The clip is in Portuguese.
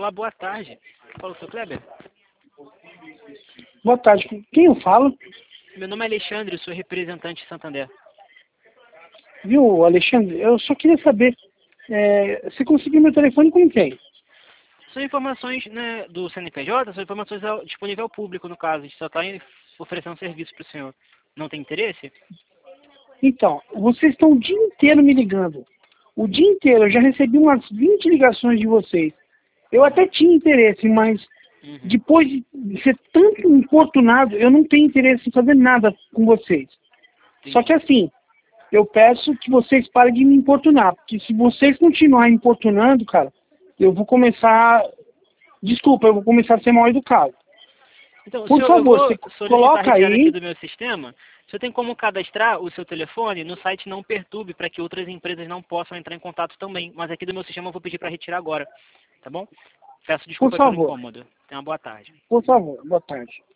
Olá, boa tarde. Fala, seu Kleber. Boa tarde. Quem eu falo? Meu nome é Alexandre, sou representante de Santander. Viu, Alexandre? Eu só queria saber, você conseguiu meu telefone com quem? São informações, né, do CNPJ, são informações disponíveis ao público, no caso. A gente só está oferecendo serviço para o senhor. Não tem interesse? Então, vocês estão o dia inteiro me ligando. O dia inteiro, eu já recebi umas 20 ligações de vocês. Eu até tinha interesse, mas depois de ser tanto importunado, eu não tenho interesse em fazer nada com vocês. Entendi. Só que assim, eu peço que vocês parem de me importunar, porque se vocês continuarem importunando, cara, eu vou começar... Desculpa, eu vou começar a ser mal educado. Então, Por senhor, favor, eu você vou solicitar coloca retirada aqui aí... do meu sistema. Você tem como cadastrar o seu telefone no site Não Perturbe, para que outras empresas não possam entrar em contato também. Mas aqui do meu sistema eu vou pedir para retirar agora, tá bom? Peço Por desculpa pelo favor, incômodo. Tenha uma boa tarde. por favor, boa tarde.